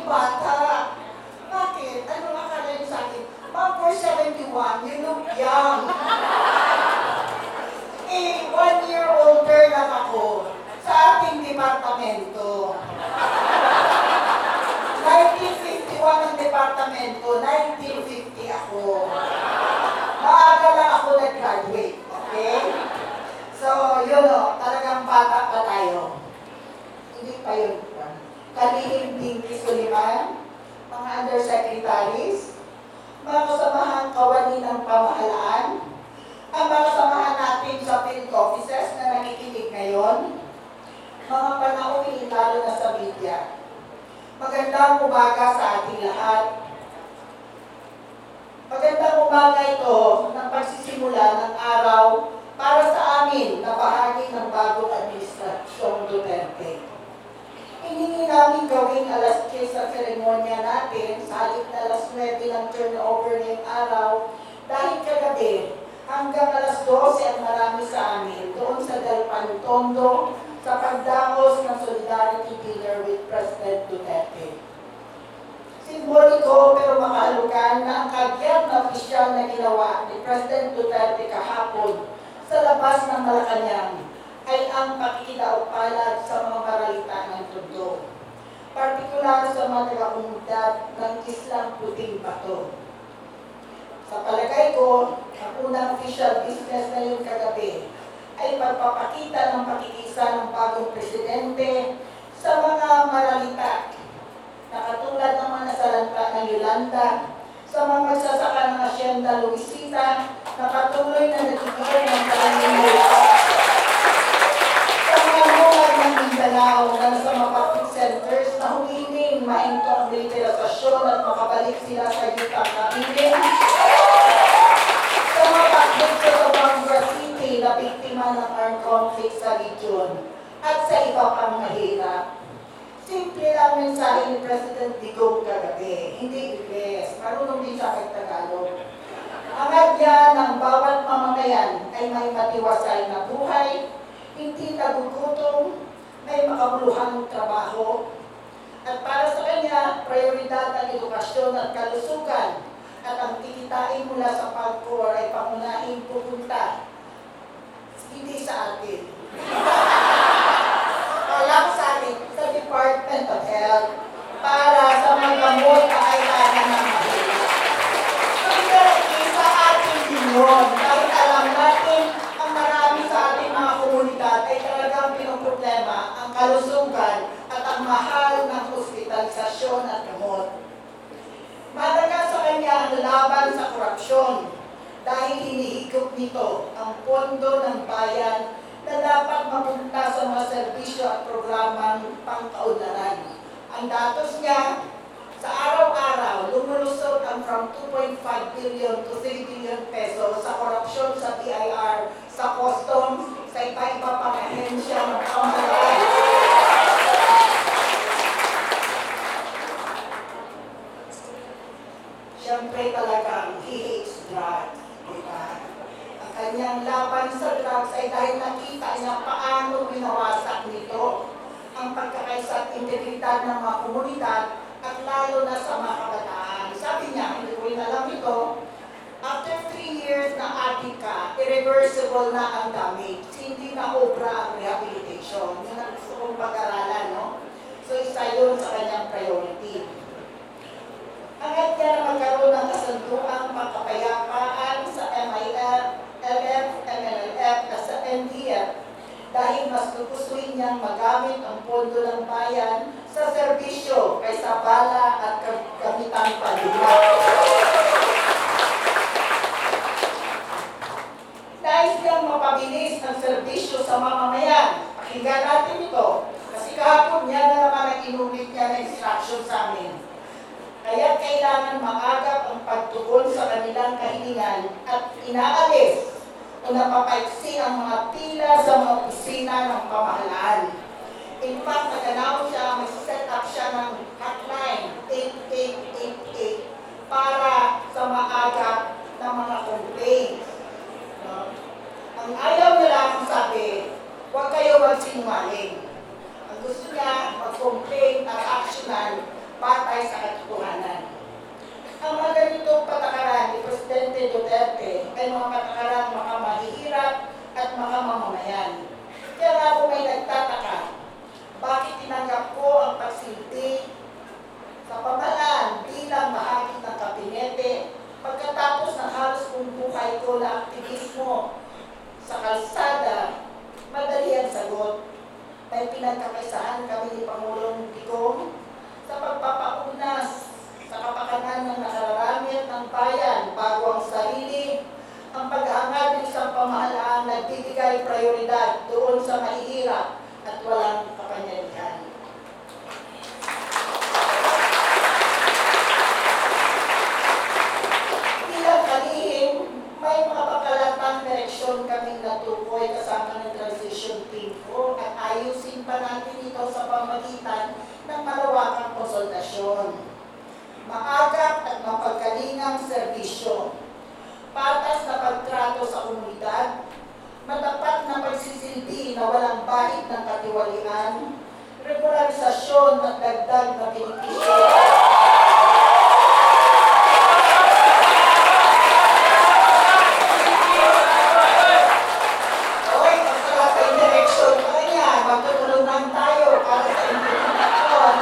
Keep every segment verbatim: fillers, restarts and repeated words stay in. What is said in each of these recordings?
yung bata. Bakit? Ano akala niyo sa akin? Ma'am, four seventy-one, you look young. Eh, one year older lang ako sa ating departamento. nineteen fifty-one ang departamento, nineteen fifty ako. Maaga lang ako nag-graduate, okay? So, yun o, talagang bata pa tayo. Hindi pa yun. Kalihim Binti Suliman, mga undersecretaries, mga kasamahan kawani ng pamahalaan, ang mga kasamahan natin sa field offices na nakikinig ngayon, mga panauhin lalo na sa media. Magandang umaga sa ating lahat. Magandang umaga ito ng pagsisimula ng araw para sa amin na bahagi ng bagong administrasyong Duterte. Hiningi namin gawing alas diyes sa seremonya natin sa halip na alas nuwebe ng turnover ngayong araw dahil kagabi hanggang alas dose ang marami sa amin doon sa Dalpan Tondo sa pagdangos ng Solidarity Dinner with President Duterte. Simboliko pero makahalugan na ang kagyat na opisyal na ginawa ni President Duterte kahapon sa labas ng Malacanang ay ang pakikidaupalad sa mga maralita ng Tondo, partikular sa mga taga-komunidad ng Islang Puting Bato. Sa palagay ko, ang unang official business na yung kagabi ay pagpapakita ng pakikisa ng bagong presidente sa mga maralita na katulad ng mga nasalanta ng Yolanda, sa mga magsasaka ng Hacienda Luisita na patuloy na nagiging ng kalanimula, sa mga mungad ng Mindanao na nasa mga public centers na humiling mahinto ang militarisasyon at makabalik sila sa yutang kabiling, sa mga public sa Zamboanga City na biktima ng armed conflict sa region at sa iba pang mahirap. Simple lang mensahe ni President Digong kagabi, hindi Ingles, marunong din siya kay Tagalog. Ang niya ng bawat mamamayan ay may matiwasay na buhay, hindi nagugutom, may makabuluhang trabaho. At para sa kanya, prioridad ang edukasyon at kalusugan at ang kikitain mula sa pagkor ay pangunahing pupunta, hindi sa atin. Alam sa atin, sa Department of Health, para sa mga gamot na kailangan ng mahirap. So, sa atin din yun, dahil alam natin, ang marami sa ating mga komunidad ay talagang pinoproblema ang kalusugan at ang mahal ng hospitalisasyon at gamot. Madaga sa kanya ang laban sa korupsyon dahil hinihigop nito ang pondo ng bayan na dapat mapunta sa mga serbisyo at programang pangkaunlaran. Ang datos niya, sa araw-araw, lumulusot ang from two point five billion to three billion pesos sa korupsyon sa B I R, sa customs, sa iba-iba pang ahensya ng pamahalaan. Siyempre talagang he hates drugs, diba? Ang kanyang laban sa drugs ay dahil nakita niya paano winawasak nito ang pagkakaisa at integridad ng mga komunidad at lalo na sa mga kabataan. Sabi niya, hindi ko rin alam ito, after three years na adik ka, irreversible na ang damage. Hindi na obra ang rehabilitation. Yun ang gusto kong pag-aralan, no? So, isa yun sa kanyang priority. Hangad niya na magkaroon ng kasunduang pagkapayapaan sa M I F, L F, M L L F at sa N D F dahil mas gugustuhin niyang magamit ang pondo ng bayan sa serbisyo kaysa bala at gamitang panliwa. Nais niyang mapabilis ang serbisyo sa mamamayan. Pakinggan natin ito kasi kahapon niya na naman ang inulit niya na instruction sa amin. Kaya kailangan maagap ang pagtugon sa kanilang kahilingan at inaalis o napapaiksi ang mga pila sa mga opisina ng pamahalaan. In fact, naganaw siya, mag-set up siya ng hotline eight eight eight eight para sa maagap ng mga complaints. No? Ang ayaw nila ang sabi, huwag kayo magsinungaling. Ang gusto niya, mag-complain at actionan batay sa katotohanan. Ang mga ganitong patakaran ni Presidente Duterte ay mga patakaran mga mahihirap at mga mamamayan. Kaya nga ako may nagtataka, bakit tinanggap ko ang pagsilbi sa pamahalaan bilang bahagi ng kabinete pagkatapos ng halos buong buhay ko na aktivismo sa kalsada. Madali ang sagot. May pinagkakaisahan kami ni Pangulong Digong sa pagpapaunas sa kapakanan ng nakararami at ng bayan bago ang sarili, ang paghahangad ng isang pamahalaan na nagbibigay prioridad doon sa mahihirap at walang kapangyarihan. Bilang kalihim, may mga pakalatang direksyon kaming natukoy kasama ng transition team ko at ayusin pa natin ito sa pamagitan ng malawakang konsultasyon. Maagap at mapagkalingang serbisyo, patas na pagtrato sa komunidad, matapat na pagsisilbi na walang bahid ng katiwalian, regularisasyon at dagdag na benepisyo. Oy, pagkalat ang direksyon pa yan, magtutulungan tayo para sa implementasyon.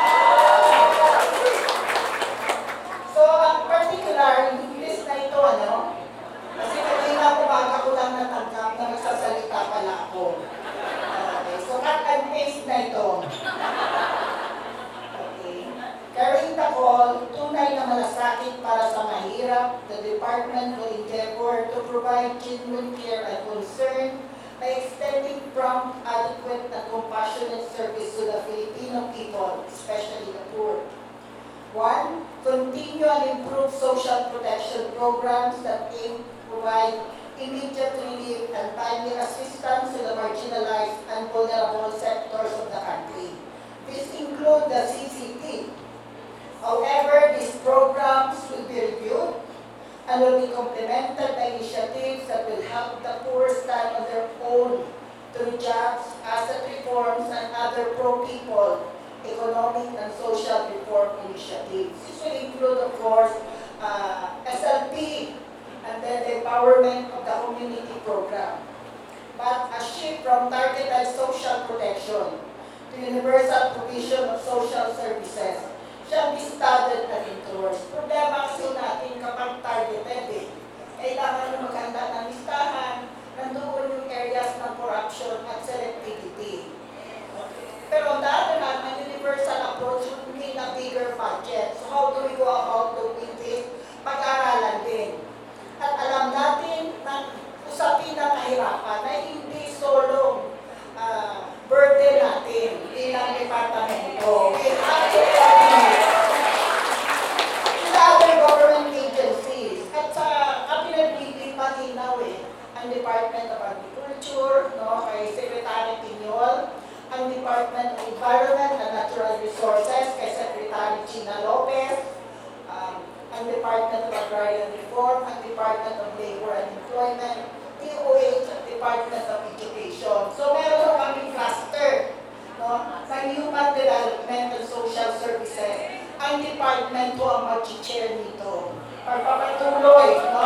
So, ang particular, list na ito, ano? Kasi kanina umaga ko lang natanggap na magsasalita pala ako. Okay, so cut and paste na ito. Okay. Carrying the call, tunay na malasakit para sa mahirap, the department will endeavor to provide genuine care and concern by extending prompt, adequate, and compassionate service to the Filipino people, especially the poor. One, continue and improve social protection programs that aim to provide immediate relief and timely assistance to the marginalized and vulnerable sectors of the country. This include the C C T. However, these programs will be reviewed and will be complemented by initiatives that will help the poor stand on their own through jobs, asset reforms, and other pro-people economic and social reform initiatives. This will include, of course, uh, S L P and then the empowerment of the community program. But a shift from targeted social protection to universal provision of social services shall be studied and endorsed. Problema kasi natin kapag targeted eh. Kailangan maghanda ng listahan, nandoon yung areas ng corruption at selectivity. Pero dati na, ang universal approach would mean a bigger budget. So how do we go about doing this? Pag-aralan din. At alam natin na usapin ng kahirapan na hindi solo uh, burden natin bilang departamento. We have to coordinate with other government agencies. At sa kabilang bibig malinaw eh, ang Department of Agriculture, no, kay Secretary Piñol, ang Department of Environment and Natural Resources kay Secretary Gina Lopez, um, ang Department of Agrarian Reform, ang Department of Labor and Employment, D O H, at Department of Education. So meron kaming cluster, no, sa Human Development and Social Services. Ang department ko ang mag-chair nito. Pagpapatuloy, no?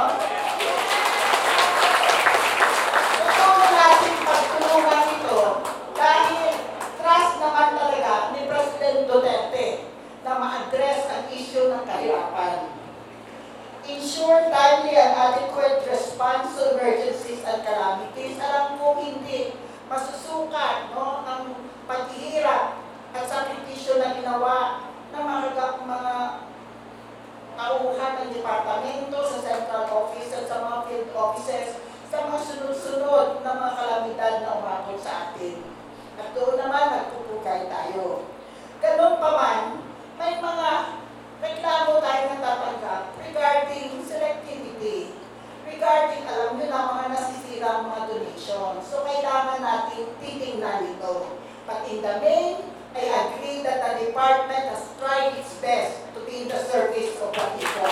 Ito natin pagtulungan ito dahil trust naman talaga ni President Duterte na ma-address ang issue ng kahirapan. Ensure timely and adequate response to emergencies and calamities. Alam ko hindi masusukat, no, ang paghihirap at sakripisyo na ginawa ng mga, mga tauhan ng departamento sa central office at sa mga field offices sa mga sunod-sunod na mga kalamidad na umabot sa atin. At doon naman nagpupugay tayo. Ganun pa man, may mga reklamo tayo natatanggap regarding selectivity, regarding, alam nyo na, mga nasisirang mga donations. So, kailangan natin titingnan ito. But in the main, I agree that the department has tried its best to be in the service of the people.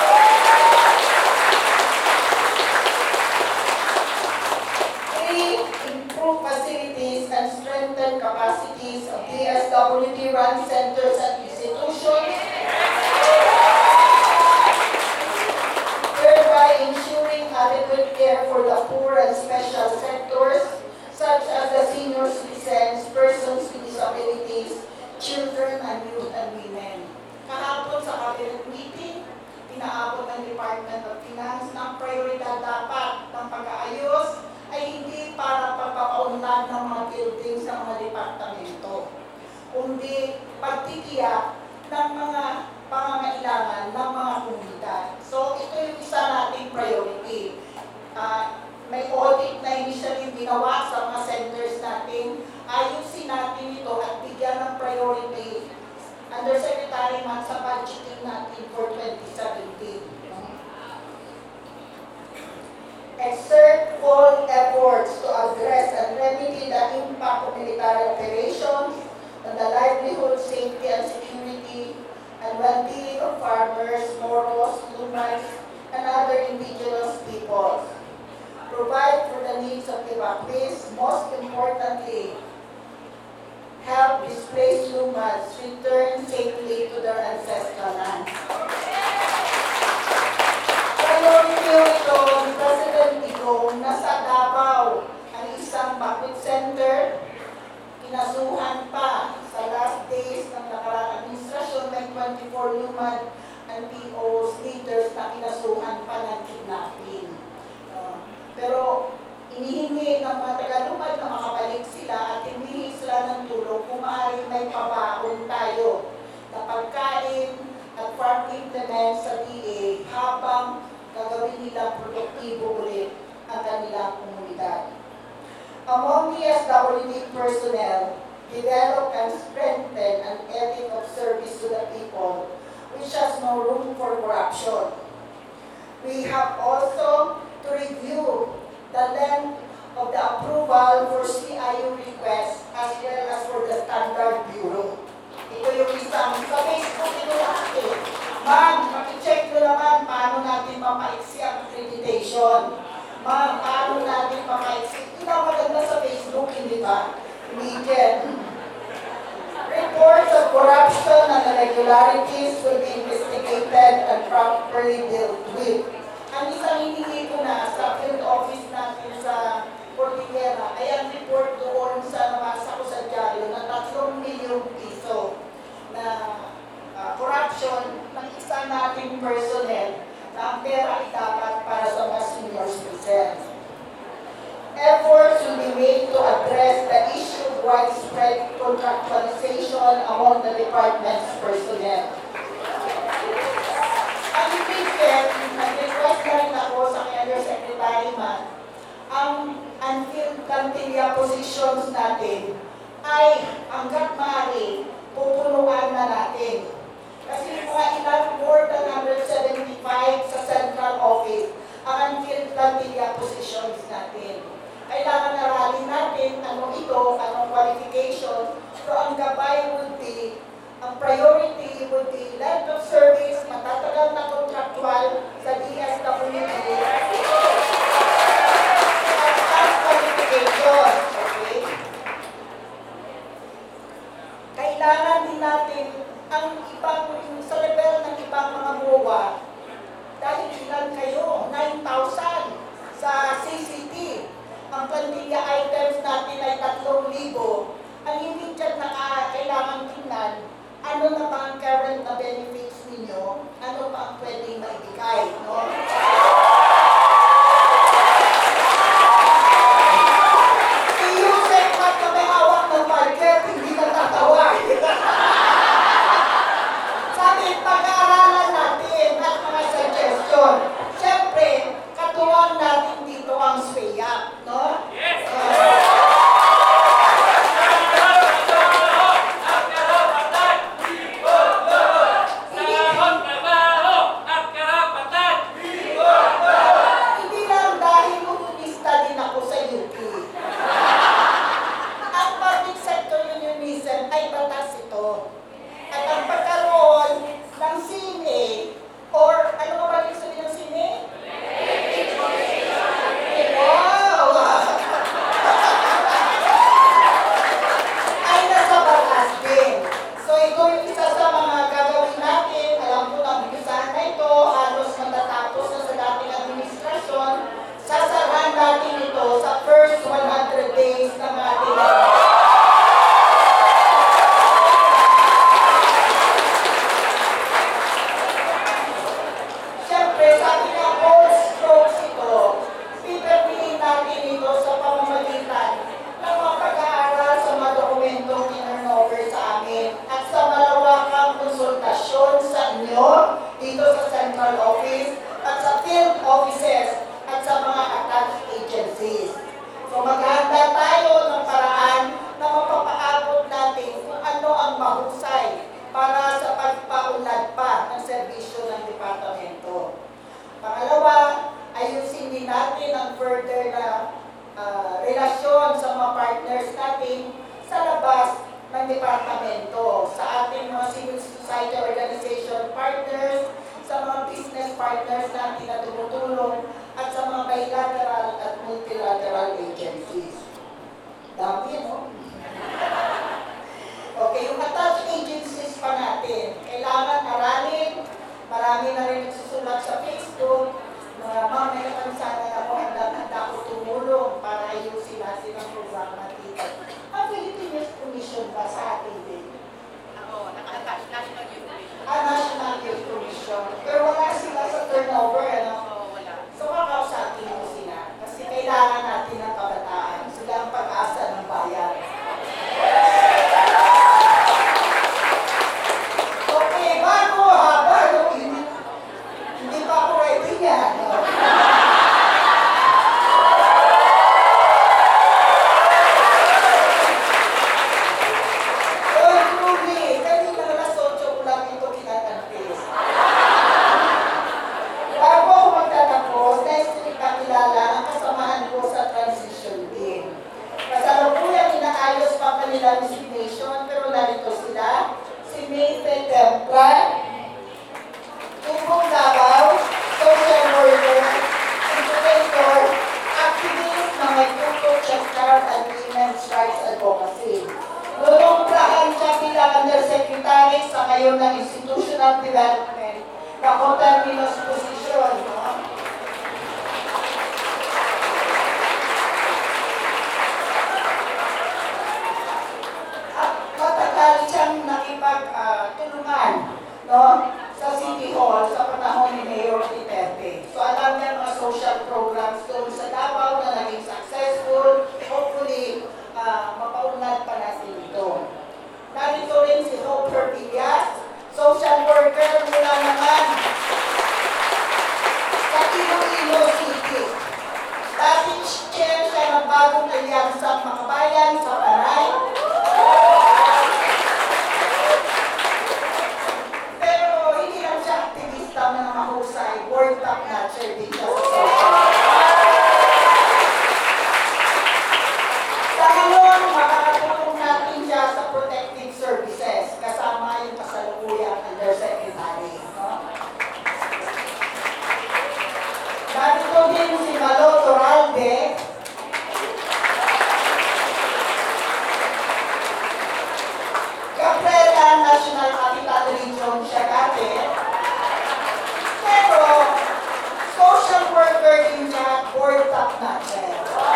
Three, improve facilities and strengthen capacities of D S W D-run centers and institutions Department of Finance na ang prioridad dapat ng pag-aayos ay hindi para pagpapaunlad ng mga buildings ng mga departamento, kundi pagtitiyak ng mga pangangailangan ng mga komunidad. So ito yung isa nating priority. Uh, may audit na initially ginawa sa mga centers natin, ayusin natin ito at bigyan ng priority Undersecretary Man sa budgeting natin for twenty seventeen. Exert all efforts to address and remedy the impact of military operations on the livelihood, safety, and security and well-being of farmers, Moros, Lumans, and other indigenous peoples. Provide for the needs of evacuees, most importantly, help displaced Lumans return safely to their ancestral lands. Priority ito ni President Digong na sa Davao ang isang Bakwit Center, kinasuhan pa sa last days ng nakaraang administrasyon ng twenty-four Luman and P Os leaders na kinasuhan pa ng kidnapping. Uh, pero inihingi ng mga taga-Lumad na makabalik sila at hindi sila ng tulong kung maaaring may pabaon tayo na pagkain at farm implements sa D A habang gagawin nila produktibo ulit ang kanilang komunidad. Among the S W D personnel, develop and strengthen an ethic of service to the people, which has no room for corruption. We have also to review the length of the approval for C I U requests as well as for the Standard Bureau. Ito yung isang sa Facebook ito lahat eh. Ma'am, paki-check nyo naman paano natin mapaiksi ang accreditation. Ma'am, paano natin mapaiksi. Ito ang maganda sa Facebook, hindi ba? Immediate. Reports of corruption and irregularities will be investigated and properly dealt with. Ang isang hiningi ko na sa field office natin sa Cordillera ay ang report doon sa nabasa ko sa dyaryo na tatlong milyong piso na uh, corruption ng isa nating personnel na ang pera ay dapat para sa mga senior citizens. Efforts will be made to address the issue of widespread contractualization among the department's personnel. Ang ipitin, nag-request na rin ako sa Undersecretary Man, ang unfilled cantilla positions natin ay hanggat maaari pupunuan na natin. Kasi mga ilan, more than one hundred seventy-five sa central office ang unfilled cantilla positions natin. Kailangan aralin natin anong ito, anong qualification, so ang gabay would be, ang priority would be length of service, matatagal na contractual sa D S W D, at qualification. Okay? Kailangan din natin ang ibang, sa level ng ibang mga M O A, dahil ilan kayo, nine thousand sa C C T. Ang plantilla items natin ay tatlong libo. Ang immediate na kailangan tingnan, ano na ba ang current na benefits ninyo, ano pa ang pwedeng maibigay, no? Si Yusek at na may hawak ng market, hindi natatawa. Sabi, pag-aaralan natin at mga suggestion. Siyempre, katuwang natin dito ang sway-up, no? Yes! Uh, dito sa central office at sa field offices at sa mga attached agencies. So maghanda tayo ng paraan na mapapaabot natin kung ano ang mahusay para sa pagpaunlad pa ng serbisyo ng departamento. Pangalawa, ayusin din natin ang further na uh, relasyon sa mga partners natin sa labas ng departamento, sa ating mga civil society organization partners, sa mga business partners natin na tumutulong, at sa mga bilateral at multilateral agencies. Dami, no? Okay, yung attached agencies pa natin, kailangan aralin. Marami na rin nagsusulat sa Facebook na ma'am, may napansanan ako, handa-handa ko tumulong para ayusin natin ang programa dito. Ang Philippine Youth Commission ba sa atin din? Oo, naka-attach, National Youth Commission. Ah, National Youth Commission. Pero wala sila sa turnover, ano? Oo, wala. So, kakausapin mo sila. Kasi kailangan natin ng kabataan. Sila ang pag-asa ng bayan. Okay, bago haba, no? Hindi, hindi pa ako ready yan. No? So, truly, kanina alas otso ko lang ito kinatanpis. Bago ako magtatapos, nais ko ipakilala ang kasamahan ko sa transition team. Kasalukuyang inaayos pa kanila resignation, pero narito sila. Si Mayfair Templar, Tubong Davao, social worker, educator, activist na may tutok sa child and women's rights advocacy. Lulungtrahan siya bilang undersecretary sa ngayon ng Institutional Development na coterminous position. No? At matagal siyang nakipagtulungan uh, no? sa City Hall sa panahon ni Mayor Duterte. So alam niya mga social programs doon sa Davao na naging successful. Hopefully, uh, mapaunlad pa natin ito. Narito rin si Hope Hervillas, social worker mula naman sa Iloilo City. Dati chair siya ng bagong alyansang makabayan sa Panay. Pero hindi lang siya aktivista na mahusay, world top notcher din siya sa social. Sa ngayon, makakatulong natin siya sa protective services kasama yung kasalukuyang undersecretary. No? Narito din si Malo Toralde, Cabrera National Capital Region siya dati. Pero, social worker din siya, board top notcher.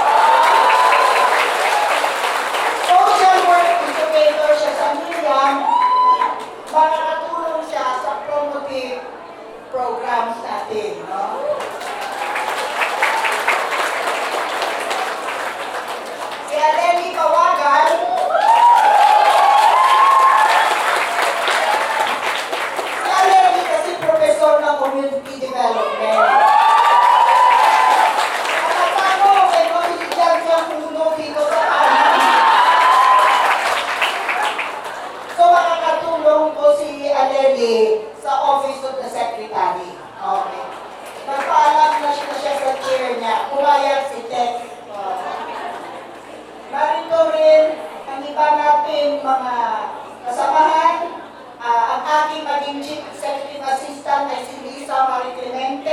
Social work educator siya sa Miriam, makakatulong siya sa promotive programs natin. No? Si Aleni Pawagan, si Aleni kasi professor ng community development. Nakatano, may pamilyan siyang puno dito sa kanan. So makakatulong po si Aleni sa Office of the Secretary. Okay. Nagpaalam na siya, siya sa chair niya. Pumayag si Ted. Uh, narito rin ang iba natin mga kasamahan. Uh, ang aking maging Chief Executive Assistant ay si Lisa Marie Clemente.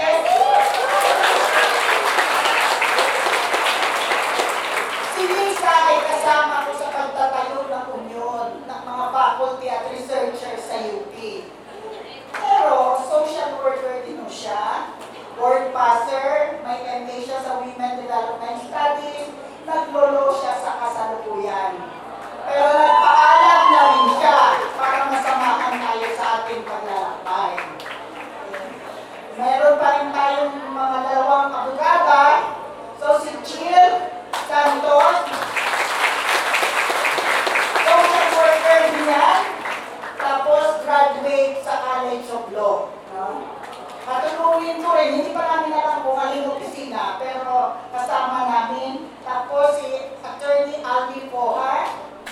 Si Lisa ay kasama ko sa pagtatayo ng union ng mga faculty at researchers sa U P. Pero social worker din mo siya, board passer, may M A siya sa Women Development Studies, naglolo siya sa kasalukuyan. Pero nagpaalam na rin siya para masamahan tayo sa ating paglalakbay. Sasagutin ko rin, hindi pa namin alam kung aling opisina, pero kasama namin. Tapos si Attorney Alvin Pohar,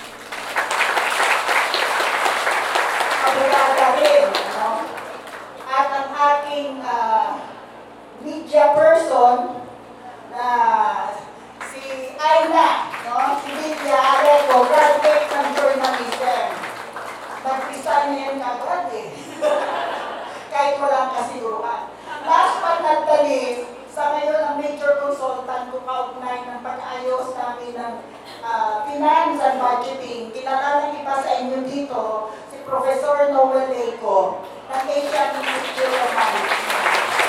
abogada rin, no? At ang aking uh, media person na si Aina, no? Si Lydia Areco, graduate ng journalism. Nag-resign niya yun agad eh. Kahit walang kasiguruhan. Last but not the least, sa ngayon ang major consultant ko kaugnay ng pag-ayos namin ng uh, finance and budgeting. Kilala ng iba sa inyo dito, si Professor Noel Leco ng Asian Institute of Management.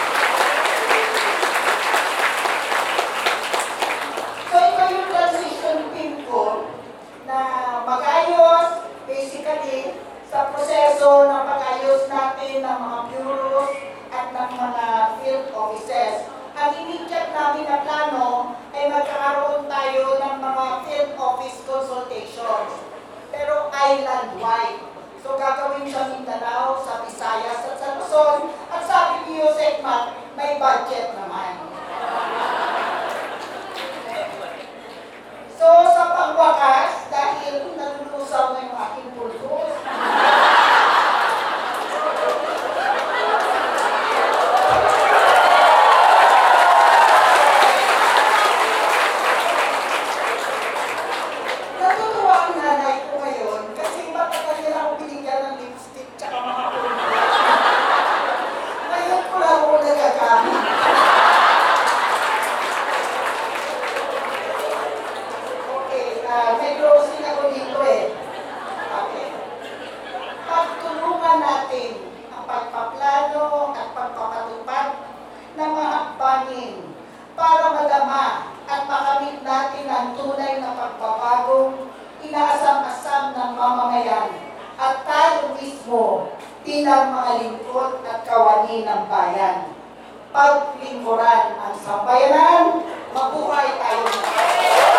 So ito yung transition team ko na mag-ayos, basically, sa proseso ng pag-ayos natin ng mga bureaus at ng mga field offices. Ang immediate namin na plano ay magkakaroon tayo ng mga field office consultations, pero island-wide. So gagawin siya Mindanao, sa Visayas at sa Luzon, at sabi ni Yusek Mat, may budget naman. So sa pangwakas, dahil nalulusaw na yung aking pulsos, natutuwa ang nanay ko ngayon kasi matagal nila ako binigyan ng lipstick tsaka mga pulsos. Ngayon ko lang ako nagagamit. Okay, uh, may closing ako dito eh. Okay. Pagtulungan natin ang pagpaplano at pagpapatupad ng mga hakbangin para madama at makamit natin ang tunay na pagbabagong inaasam-asam ng mamamayan at tayo mismo bilang mga lingkod at kawani ng bayan. Paglingkuran ang sambayanan, mabuhay tayo.